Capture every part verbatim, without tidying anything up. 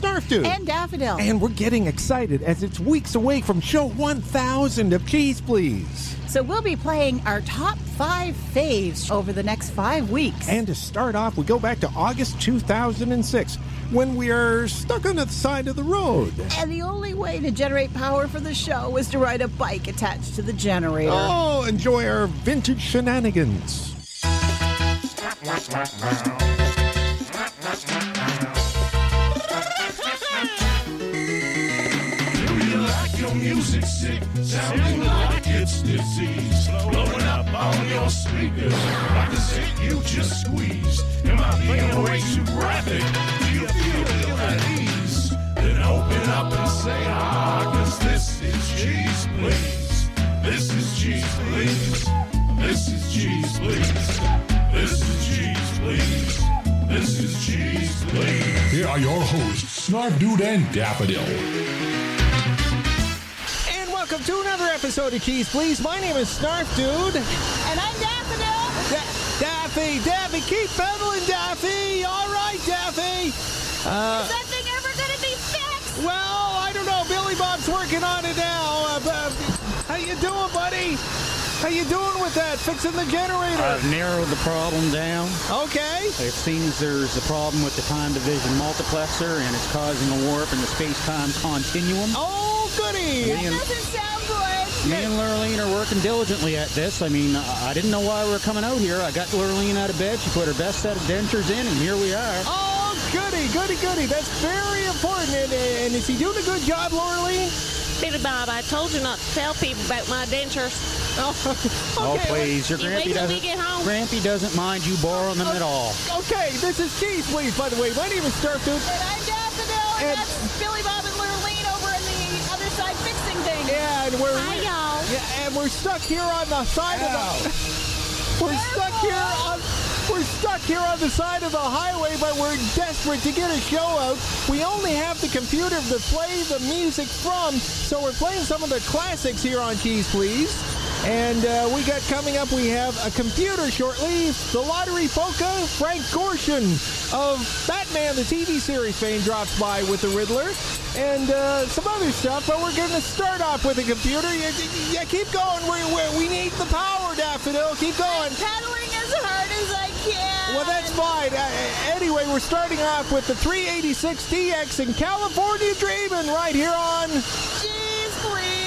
Snarf Dude. And Daffodil. And we're getting excited as it's weeks away from show one thousand of Cheese Please. So we'll be playing our top five faves over the next five weeks. And to start off, we go back to August two thousand six, when we are stuck on the side of the road. And the only way to generate power for the show was to ride a bike attached to the generator. Oh, enjoy our vintage shenanigans. Music sick, sounding like it's disease, blowing up on your speakers like a zit you just squeezed. Am I being way too graphic? Do you feel ill at ease? Then open up and say ah, cause this is Cheese Please. This is Cheese Please. This is Cheese Please. This is Cheese Please. This is Cheese Please. Here are your hosts, Snarf Dude and Daffodil. Welcome to another episode of Cheese Please. My name is Snarf Dude. And I'm Daffodil. Da- Daffy, Daffy, keep pedaling, Daffy. All right, Daffy. Uh, is that thing ever going to be fixed? Well, I don't know. Billy Bob's working on it now. Uh, uh, how you doing, buddy? How you doing with that? Fixing the generator? I've narrowed the problem down. Okay. It seems there's a problem with the time division multiplexer, and it's causing a warp in the space-time continuum. Oh, goody. That doesn't sound good. Me and Lurleen are working diligently at this. I mean, I didn't know why we were coming out here. I got Lurleen out of bed. She put her best set of dentures in, and here we are. Oh, goody, goody, goody. That's very important. And, and is he doing a good job, Lurleen? Billy Bob, I told you not to tell people about my dentures. Oh, okay. Oh, please. Your You Grampy wait till we doesn't, get home. Grampy doesn't mind you borrowing them at all. Okay, this is Cheese Please, by the way. My name is Snarf Dude. And I'm Daffodil. And, And- that's Billy Bob and Lurleen over on the other side fixing things. Yeah, and we're Hi, y'all. yeah, and we're stuck here on the side of the we're stuck here on we're stuck here on the side of the highway, but we're desperate to get a show out. We only have the computer to play the music from, so we're playing some of the classics here on Cheese Please. And uh, we got coming up, we have a computer shortly, the Lottery Polka, Frank Gorshin of Batman, the T V series fame, drops by with the Riddler, and uh, some other stuff, but we're going to start off with a computer. Yeah, yeah keep going. We, we, we need the power, Daffodil. Keep going. I'm pedaling as hard as I can. Well, that's fine. Uh, anyway, we're starting off with the three eighty-six D X in California Dreamin' right here on Cheese Please.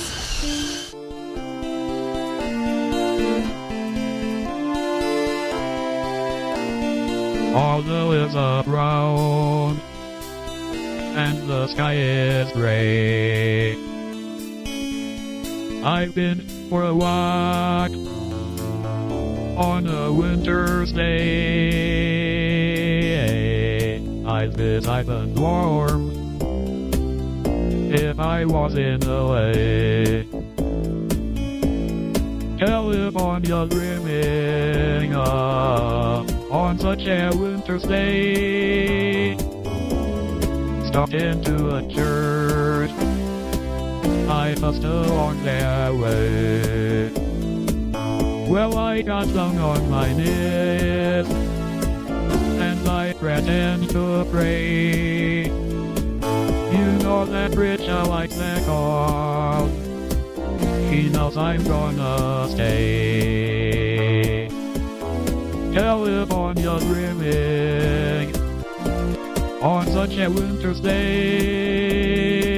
All the hills are brown, and the sky is gray. I've been for a walk on a winter's day. I'd be nice and warm if I was in L A. California dreaming up on such a winter's day. Stopped into a church, I passed along their way. Well, I got down on my knees, and I pretend to pray. You know that preacher likes that call, he knows I'm gonna stay. California dreaming on such a winter's day.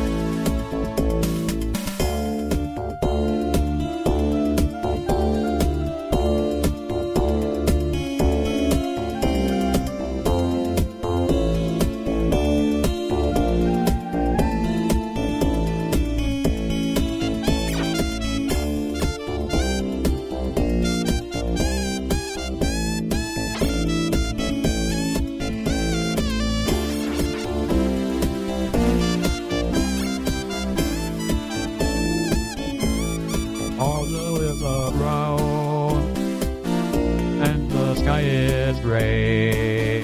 Gray.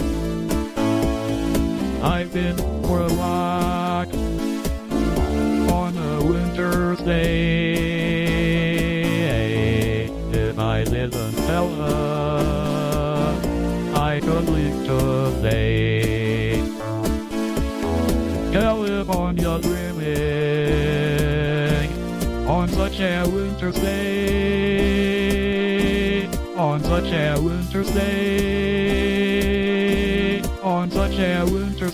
I've been for a walk on a winter's day. If I didn't tell her, I could live today. live on your dreaming on such a winter's day, on such a winter's day, on such a winter's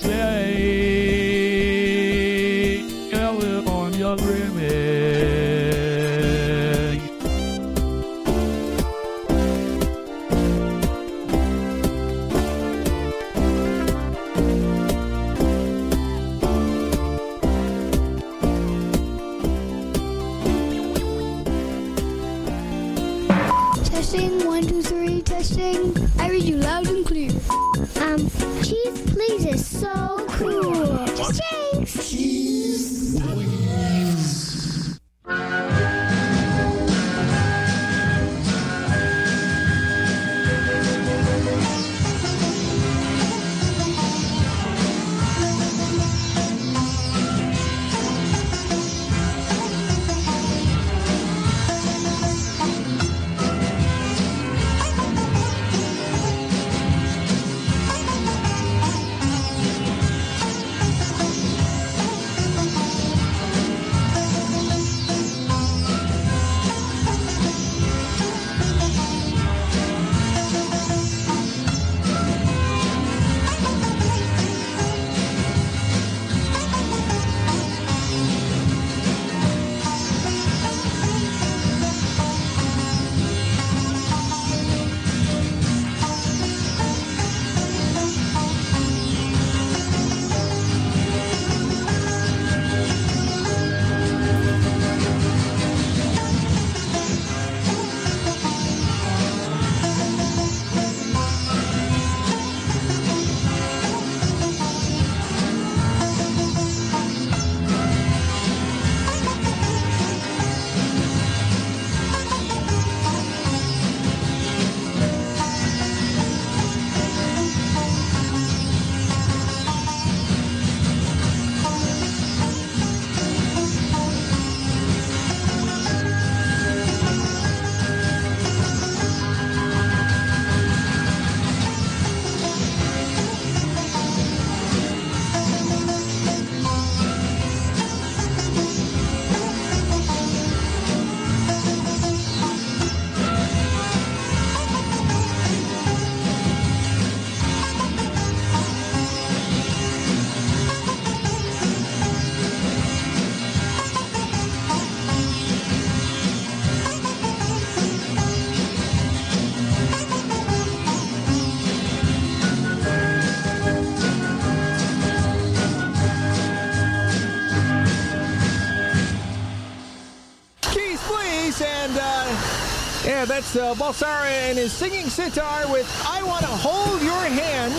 day. Yeah, live on your dreaming. Testing, one, two, three, testing. I read you loud and clear. Um, cheese please is so cool. Just thanks. Cheese please. Yeah, that's uh, Balsara and his singing sitar with I Want to Hold Your Hand.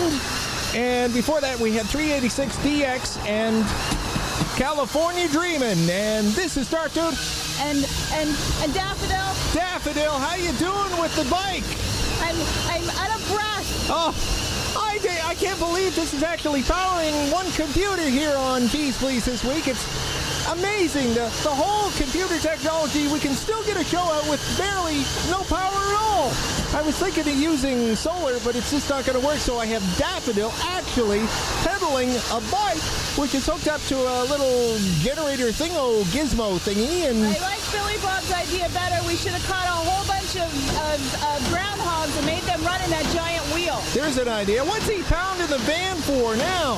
And before that, we had three eighty-six D X and California Dreamin'. And this is Start Dude. And, and, and Daffodil. Daffodil, how you doing with the bike? I'm, I'm out of breath. Oh, I, I can't believe this is actually powering one computer here on Keys Please this week. It's amazing. The, the whole computer technology, we can still get a show out with barely no power at all. I was thinking of using solar, but it's just not going to work, so I have Daffodil actually pedaling a bike, which is hooked up to a little generator thingo gizmo thingy. And I like Billy Bob's idea better. We should have caught a whole bunch of, of, of groundhogs and made them run in that giant wheel. There's an idea. What's he pounding the van for now?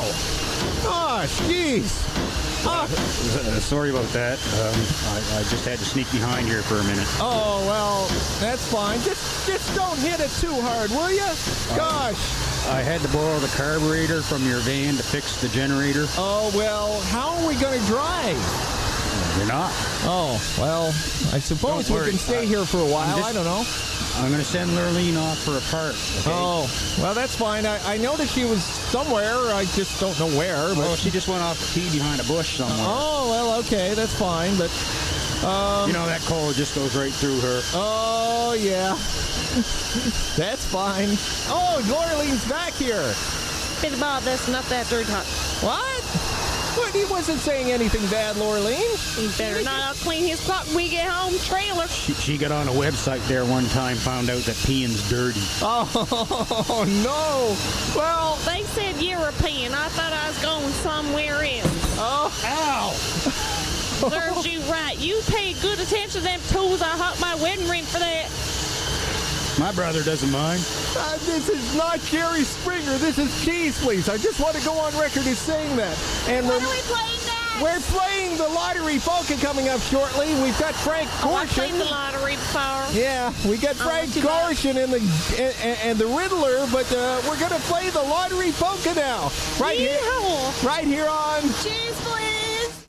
Gosh, jeez. Uh, sorry about that. Um, I, I just had to sneak behind here for a minute. Oh, well, that's fine. Just just don't hit it too hard, will you? Gosh. Uh, I had to borrow the carburetor from your van to fix the generator. Oh, well, how are we going to drive? Uh, you're not. Oh, well, I suppose we can stay here for a while. Just, I don't know. I'm going to send Lurleen off for a part. Okay? Oh, well, that's fine. I, I know that she was somewhere. I just don't know where. But... Oh, she just went off to pee behind a bush somewhere. Oh, well, okay. That's fine. But, um... you know, that coal just goes right through her. Oh, yeah. That's fine. Oh, Lurleen's back here. Billy Bob, that's not that dirty hot. What? What? He wasn't saying anything bad, Lurleen. He better not clean his pup when we get home trailer. She, she got on a website there one time, found out that peeing's dirty. Oh, no. Well, they said you were peeing. I thought I was going somewhere else. Oh, Serves you right. You pay good attention to them tools. I hop my wedding ring for that. My brother doesn't mind. Uh, this is not Jerry Springer. This is Cheese Please. I just want to go on record as saying that. And What we're, are we playing next? we're playing the Lottery Polka coming up shortly. We've got Frank Oh, I played Gorshin. the lottery before. Yeah, we got Oh, Frank too bad. Gorshin and the and, and the Riddler, but uh, we're gonna play the Lottery Polka now. Right here, Yeehaw. right here on. Cheese, please.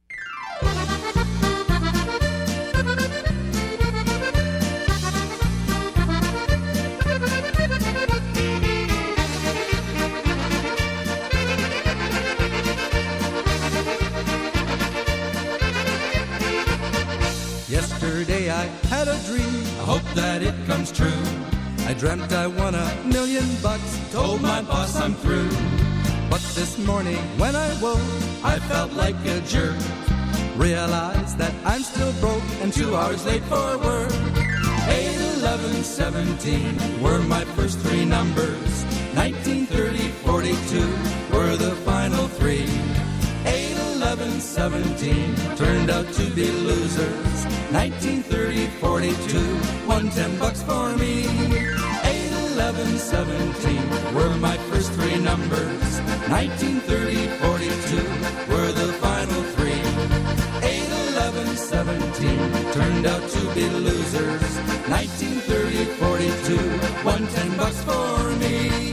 Yesterday I had a dream, I hope that it comes true. I dreamt I won a million bucks, told my boss I'm through. But this morning when I woke, I felt like a jerk. Realized that I'm still broke and two hours late for work. eight, eleven, seventeen were my first three numbers. nineteen, thirty, forty-two were the final three. eight, eleven, seventeen turned out to be losers. nineteen, thirty, forty-two won ten bucks for me. eight, eleven, seventeen were my first three numbers. nineteen, thirty, forty-two were the final three. eight, eleven, seventeen turned out to be losers. nineteen, thirty, forty-two won ten bucks for me.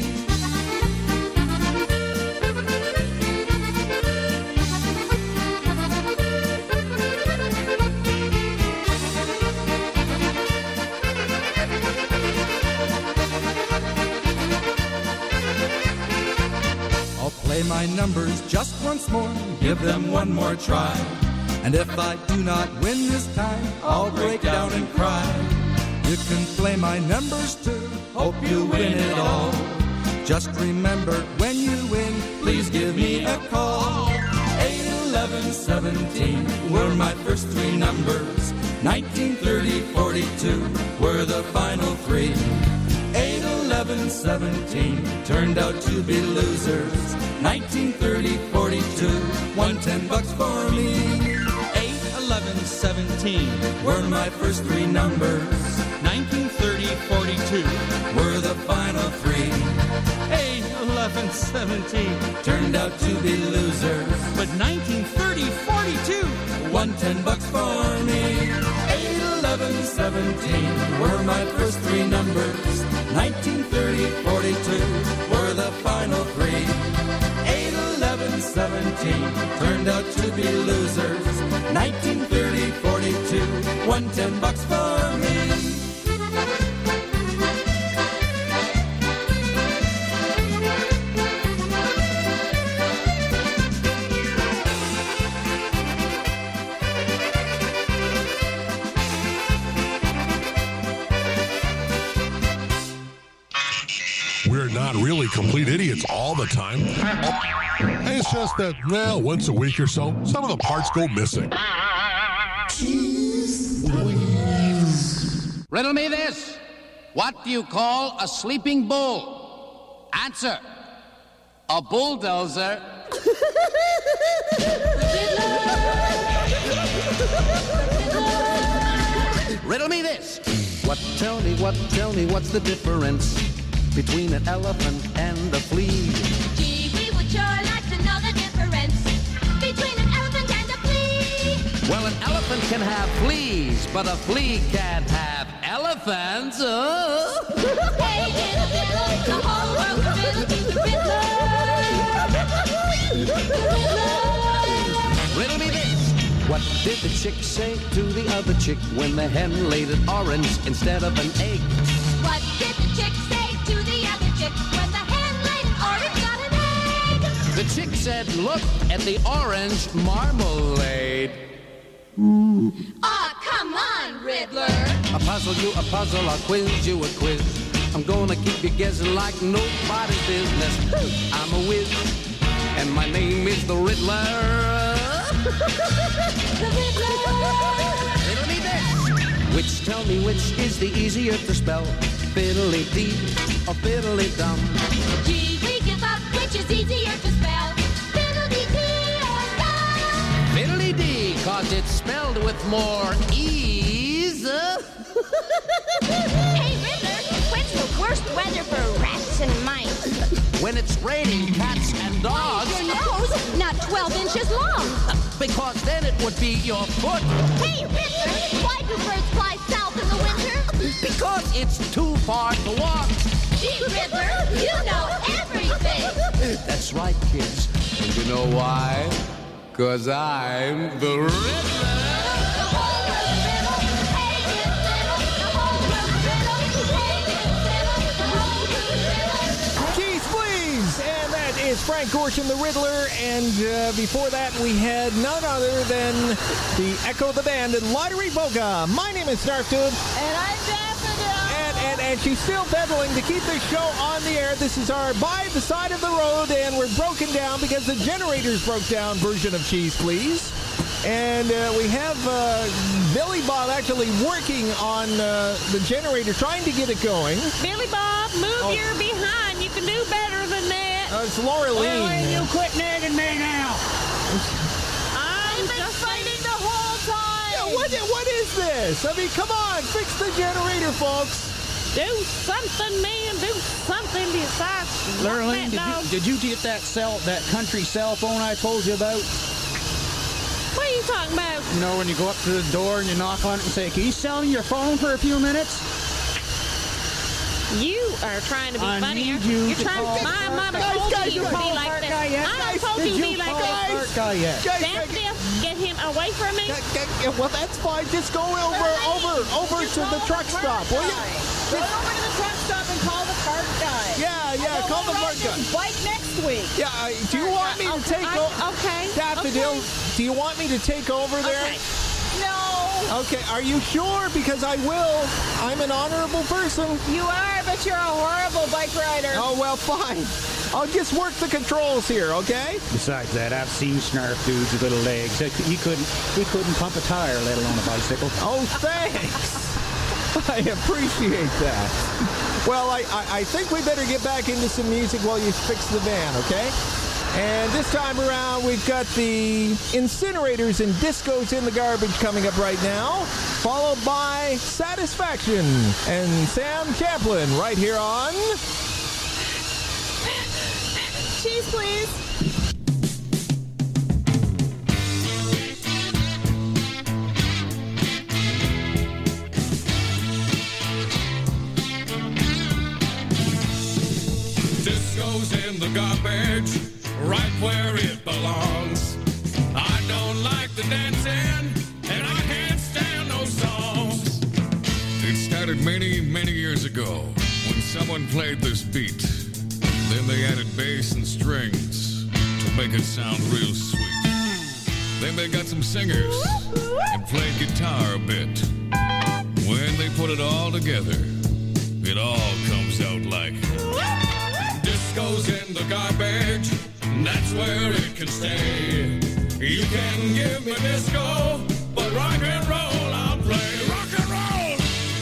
Play my numbers just once more, give them one more try. And if I do not win this time, I'll break down and cry. You can play my numbers too, hope you win it all. Just remember, when you win, please give me a call. eight, eleven, seventeen were my first three numbers. nineteen, thirty, forty-two were the final three. eight, eleven, seventeen turned out to be losers. nineteen, thirty, forty-two won ten bucks for me. eight, eleven, seventeen were my first three numbers. nineteen, thirty, forty-two were the final three. eight, eleven, seventeen turned out to be losers. But nineteen, thirty, forty-two won ten bucks for me. eight, eleven, seventeen were my first three numbers. nineteen, thirty, forty-two were the final three. eight, eleven, seventeen turned out to be losers. nineteen, thirty, forty-two won ten bucks for me. We're not really complete idiots all the time. It's just that, well, once a week or so, some of the parts go missing. Riddle me this. What do you call a sleeping bull? Answer. A bulldozer. Riddle me this. What, tell me, what, tell me, what's the difference between an elephant and a flea? Gee, we would sure like to know the difference between an elephant and a flea. Well, an elephant can have fleas, but a flea can't have elephants. Oh. Hey, little fiddle, the whole world will fiddle to the riddler. Riddle me this. What did the chick say to the other chick when the hen laid an orange instead of an egg? What did the chick say to the other chick when the hen laid an orange got an egg? The chick said, look at the orange marmalade. Aw, come on, Riddler. I puzzle you a puzzle, I'll quiz you a quiz. I'm gonna keep you guessing like nobody's business. I'm a whiz, and my name is the Riddler. The Riddler. Riddle me this. Which, tell me, which is the easier to spell? Fiddly-dee or fiddly-dum? Gee, we give up. Which is easier to spell? Fiddly-dee or dum? Fiddly-dee, because it's spelled with more ease. Hey, Riddler, when's the worst weather for rats and mice? When it's raining cats and dogs. Your nose, not twelve inches long. Because then it would be your foot. Hey, Riddler, why do birds fly south in the winter? Because it's too far to walk. Gee, Riddler, you know everything. That's right, kids. And you know why? Because I'm the Riddler. Is Frank Gorshin, the Riddler, and uh, before that we had none other than the Echo the Band and Lottery Boga. My name is Snarf Dude. And I'm Daffodil. And, and, and she's still pedaling to keep this show on the air. This is our By the Side of the Road, and we're broken down because the generators broke down version of Cheese Please. And uh, we have uh, Billy Bob actually working on uh, the generator, trying to get it going. Billy Bob, move Oh. your behind. You can do better than that. Uh, it's Laura Lee. Well, you quit nagging me now. I'm I've been just fighting the whole time. Yeah, what, what is this? I mean, come on, fix the generator, folks. do something, man. Do something besides Lurleen, walk that did dog. you, did you get that cell, that country cell phone I told you about? What are you talking about? You know, when you go up to the door and you knock on it and say, can you sell me your phone for a few minutes? You are trying to be I funny. need you You're to trying call to. My the mama guys, told guys, you you to be call like the this. guy yet? I Guys, told Did you to you be like call this. the cart guy yet? Guys, guys, Daffodil, get him away from me. guys, guys, well, that's fine. Just go over, over, over to the truck stop, will you? Go over to the truck stop and call the cart guy. Yeah, yeah, And then call we'll the ride cart guy. this bike next week. Yeah, uh, do you want me to Okay, take I- over? okay, Daffodil, okay. do you want me to take over there? Okay. No, Okay, are you sure? Because I will. I'm an honorable person. you are, but you're a horrible bike rider. Oh, well, fine. I'll just work the controls here, okay? Besides that, I've seen Snarf dudes with little legs. He couldn't, he couldn't pump a tire, let alone a bicycle. Oh, thanks. I appreciate that. Well, I, I, I think we better get back into some music while you fix the van, okay? And this time around, we've got the Incinerators and Discos in the Garbage coming up right now, followed by Satisfaction and Sam Champlin right here on... Cheese, please. Disco's in the garbage, right where it belongs. I don't like the dancing, and I can't stand those songs. It started many, many years ago when someone played this beat. Then they added bass and strings to make it sound real sweet. Then they got some singers and played guitar a bit. When they put it all together, it all comes out like... Disco's in the garbage, that's where it can stay. You can give me disco, but rock and roll I'll play. Rock and roll!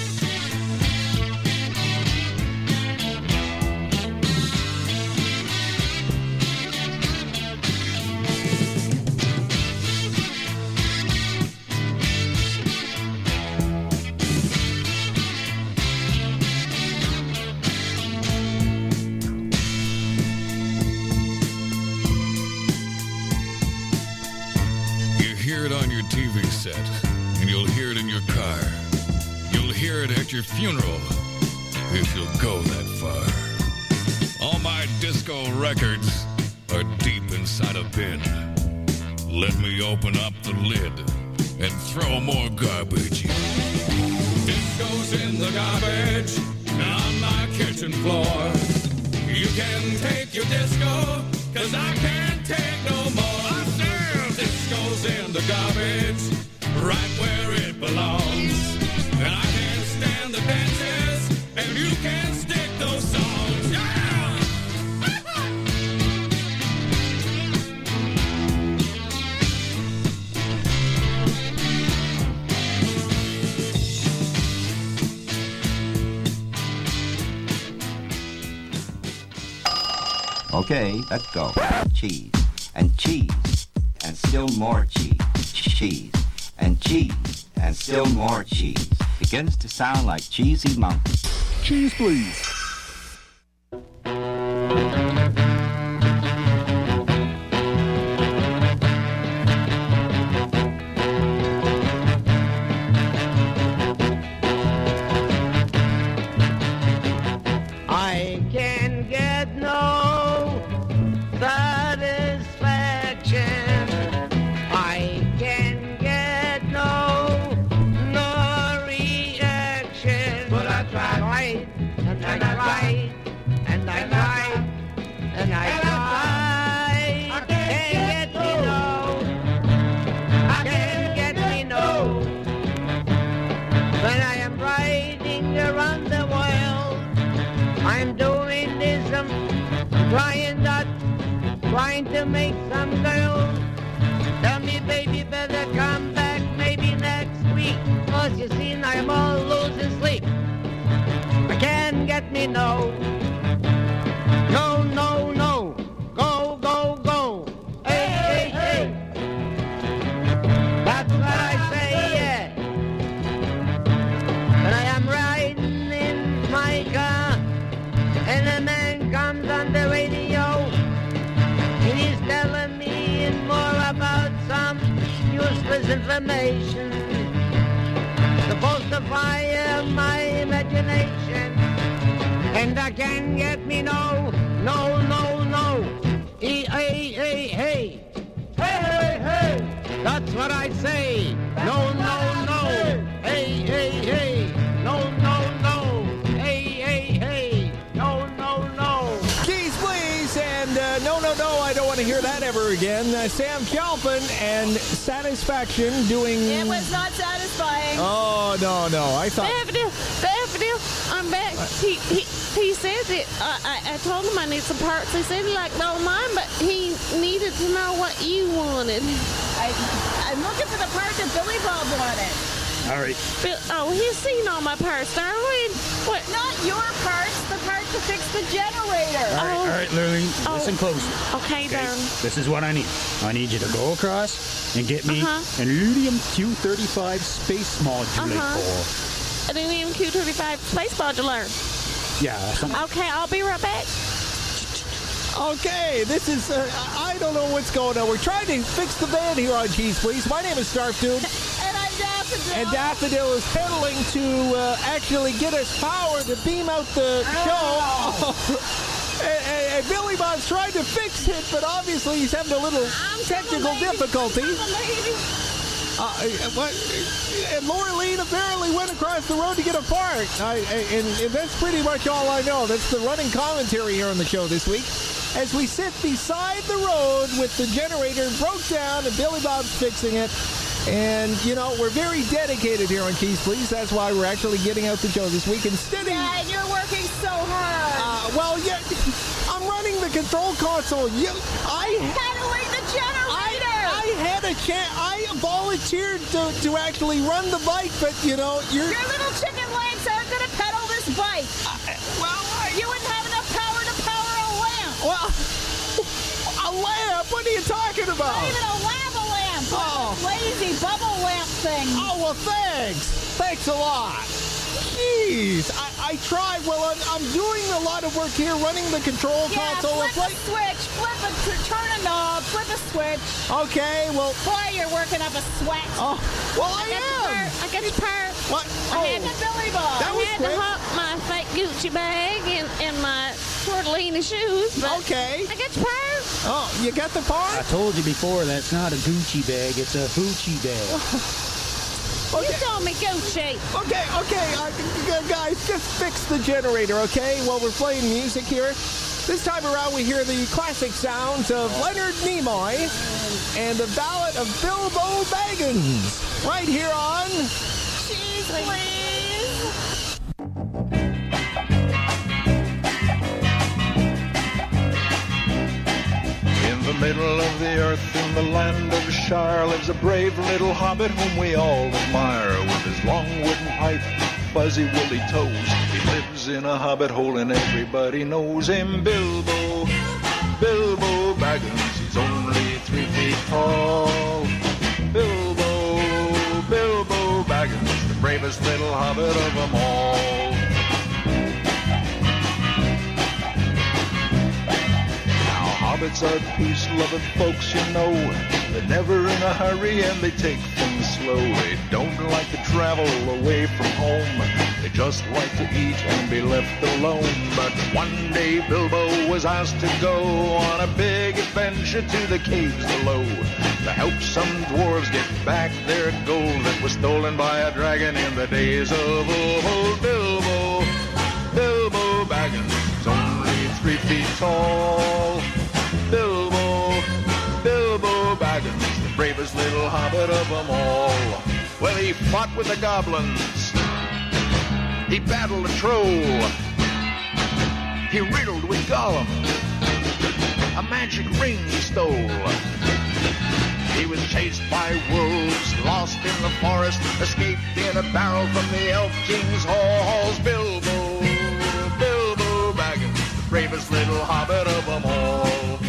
You hear it on your T V set, and you'll hear it in your car. You'll hear it at your funeral, if you'll go that far. All my disco records are deep inside a bin. Let me open up the lid and throw more garbage in. Disco's in the garbage on my kitchen floor. You can take your disco, cause I can't take no more. I said disco's in the garbage, right where it belongs. And I can't stand the dances, and you can't stick those songs. Yeah! Okay, let's go. Cheese. And cheese. And still more cheese. Cheese. and cheese, and still more cheese. Begins to sound like Cheesy Mountain. Cheese, please. I can get no satisfaction. I can get no no reaction. But I tried and I tried and I tried and I tried. I can't get me no. I can't get me no. When I am riding around the world, I'm doing this, I'm trying that, trying to make some girls tell me, baby, better come back maybe next week. Cause you see, I'm all losing sleep. I can't get me no. No, no, no. Go, go, go. Hey, hey, hey. That's what I say, yeah. When I am riding in my car, and a man comes on the radio, and he's telling me more about some useless information, supposed to fire my imagination, and I can't get me no, no, no, no. Hey, hey, hey, hey. Hey, hey, hey. That's what I say. No, no, no. Hey, hey, hey. No, no, no. Hey, hey, hey. No, no, no. Keys, please, and uh, no, no, no, I don't want to hear that ever again. Uh, Sam Chalpin and Satisfaction doing... It was not satisfying. Oh, no, no, I thought... Daffodil, Daffodil, I'm back. He, he, he said that, uh, I, I told him I need some parts. He said he liked all mine, but he needed to know what you wanted. I, I'm looking for the part that Billy Bob wanted. All right. Bill, oh, he's seen all my parts, darling. What? Not your parts, the part to fix the generator. All right, all right, Lurleen, Oh. listen close. Okay, darling. This is what I need. I need you to go across and get me Uh-huh. an Iridium Q thirty-five space modulator. Uh-huh. An Iridium Q thirty-five space modular. Yeah, something. Okay, I'll be right back. Okay, this is, uh, I don't know what's going on. We're trying to fix the band here on Cheese, please. My name is Starf Dude. And I'm Daffodil. And Daffodil is pedaling to uh, actually get us power to beam out the show. and, and, and Billy Bob's trying to fix it, but obviously he's having a little technical difficulty. Uh, what? And Laureline apparently went across the road to get a part. I, and, and that's pretty much all I know. That's the running commentary here on the show this week. As we sit beside the road with the generator broke down and Billy Bob's fixing it. And, you know, we're very dedicated here on Keys Please. That's why we're actually getting out the show this week. Instead of... Yeah, and you're working so hard. Uh, well, yeah, I'm running the control console. You, I... Handling the generator. I, I had a chance. I volunteered to, to actually run the bike, but, you know, you're... Your little chicken legs aren't going to pedal this bike. Uh, well, you wouldn't have enough power to power a lamp. Well, a lamp? What are you talking about? Not even a lava lamp. Oh. Lazy bubble lamp thing. Oh, well, thanks. Thanks a lot. Jeez, I, I tried. Well, I'm, I'm doing a lot of work here, running the control yeah, console. flip a switch, flip a, turn a knob, flip a switch. Okay, well... Boy, you're working up a sweat. Oh, well, I, I am. I got your part. What? I Oh, had the Billy Bob. That I was had quick. to hop my fake Gucci bag and, and my tortellini shoes, but Okay. I got your part. Oh, you got the part? I told you before, that's not a Gucci bag, it's a Hoochie bag. You told me Gucci. Okay, okay, uh, g- g- guys, just fix the generator, okay? While we're playing music here. This time around, we hear the classic sounds of Leonard Nimoy and the ballad of Bilbo Baggins, right here on Cheese, please. In the middle of the earth, in the land of Shire, lives a brave little hobbit whom we all admire. With his long wooden pipe, fuzzy woolly toes, he lives in a hobbit hole and everybody knows him. Bilbo, Bilbo Baggins, he's only three feet tall. Bilbo bravest little hobbit of them all. Now, hobbits are peace-loving folks, you know. They're never in a hurry and they take things slow. They don't like to travel away from home. They just like to eat and be left alone. But one day Bilbo was asked to go on a big adventure to the caves below to help some dwarves get back their gold that was stolen by a dragon in the days of old. Bilbo, Bilbo Baggins, only three feet tall. Bilbo, Bilbo Baggins, the bravest little hobbit of them all. Well, he fought with the goblins. He battled a troll. He riddled with Gollum. A magic ring he stole. He was chased by wolves, lost in the forest, escaped in a barrel from the Elf King's halls. Bilbo, Bilbo Baggins, the bravest little hobbit of them all.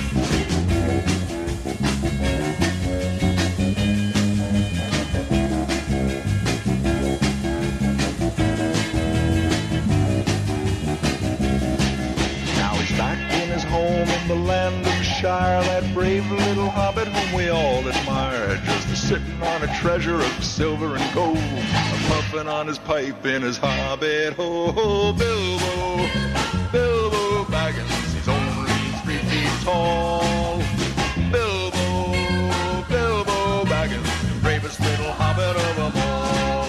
Home in the land of Shire, that brave little hobbit whom we all admire, just sitting on a treasure of silver and gold, puffing on his pipe in his hobbit hole. Bilbo, Bilbo Baggins, he's only three feet tall. Bilbo, Bilbo Baggins, the bravest little hobbit of them all.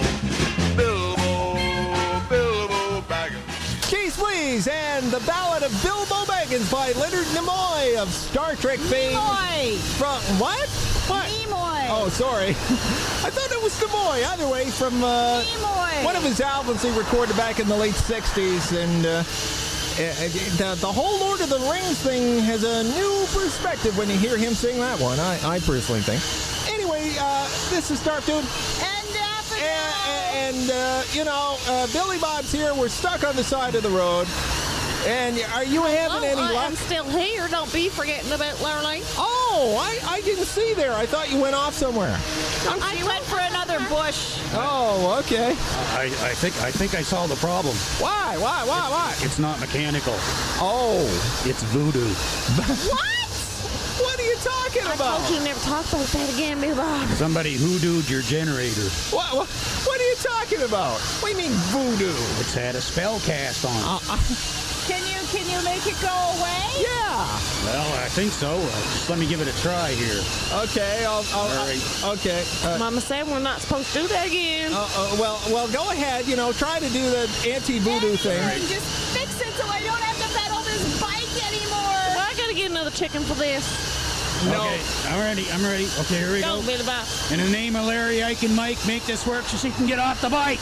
Bilbo, Bilbo Baggins. Cheese Please and the Ballad of Bilbo Baggins by Leonard Nimoy of Star Trek fame. Nimoy. From what? What? Nimoy. Oh, sorry. I thought it was Nimoy. Either way, from uh, Nimoy. one of his albums he recorded back in the late sixties, and uh, the, the whole Lord of the Rings thing has a new perspective when you hear him sing that one. I, I personally think. Anyway, uh, this is Starf Dude. And Daffodil. And, and uh, you know, uh, Billy Bob's here. We're stuck on the side of the road. And are you having oh, any I, luck? I'm still here. Don't be forgetting about Lurley. Oh, I, I didn't see there. I thought you went off somewhere. She went for another bush. Oh, okay. I, I think I think I saw the problem. Why? Why? Why? Why? It's not mechanical. Oh. It's voodoo. What? What are you talking I about? told you never talk about that again, Bill Bob. Somebody hoodooed your generator. What, what? What are you talking about? What do you mean voodoo? It's had a spell cast on it. Uh, uh, Can you can you make it go away? yeah. Well, I think so. Uh, just let me give it a try here. Okay. I'll. I'll All right. uh, okay. Uh, Mama said we're not supposed to do that again. uh, uh, well, well, go ahead. You know, try to do the anti-voodoo thing. And just fix it so I don't have to pedal this bike anymore. Well, I gotta get another chicken for this. No. Okay, I'm ready. I'm ready. Okay, here we Go, go. Billy Bob. In the name of Larry, Ike, and Mike, make this work so she can get off the bike.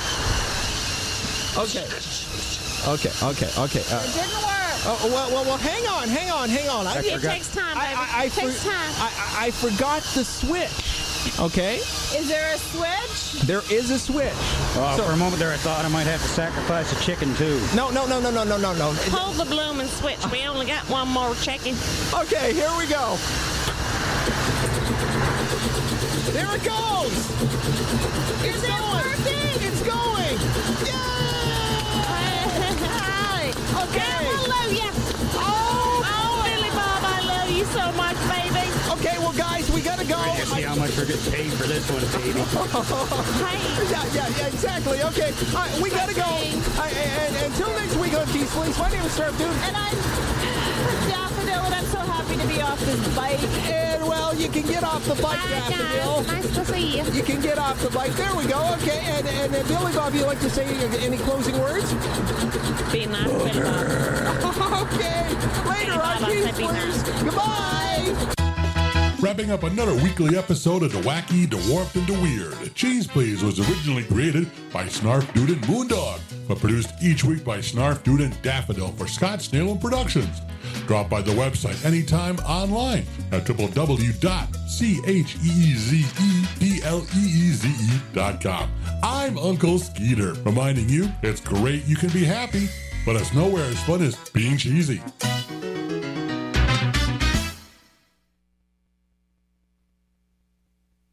Okay. Okay. Okay. Okay. Uh, It didn't work. Oh, well, well, well, hang on, hang on, hang on. I, It takes time, baby. I, I, I, it takes for- time. I, I, I forgot the switch. Okay? Is there a switch? There is a switch. Oh, So- for a moment there, I thought I might have to sacrifice a chicken, too. No, no, no, no, no, no, no, no. Hold the blooming switch. We only got one more chicken. Okay, here we go. There it goes. It's going. It's going. Hey, Okay. hallelujah. Oh, oh, Billy Bob, I love you so much, baby. Okay, well, guys, we gotta go. You see how much we're getting paid for this one, baby. Hey. Yeah, yeah, yeah, exactly. Okay, all right, we gotta go. I, and, and until next week on Cheese Please, my name is Starf Dude. And I'm Daffodil, and I'm so happy to be off this bike. And, well, you can get off the bike, Bye, Daffodil. guys. Nice to see you. You can get off the bike. There we go. Okay, and, and uh, Billy Bob, you like to say any closing words? Be nice, Billy Bob. Okay, later Billy on Bob, I Cheese said be Please. nice. Goodbye. Wrapping up another weekly episode of The Wacky, The Warped, and The Weird. Cheese Please was originally created by Snarf Dude and Moondog, but produced each week by Snarf Dude and Daffodil for Scott Snail Productions. Drop by the website anytime online at w w w dot cheezepleeze dot com. I'm Uncle Skeeter, reminding you it's great you can be happy, but it's nowhere as fun as being cheesy.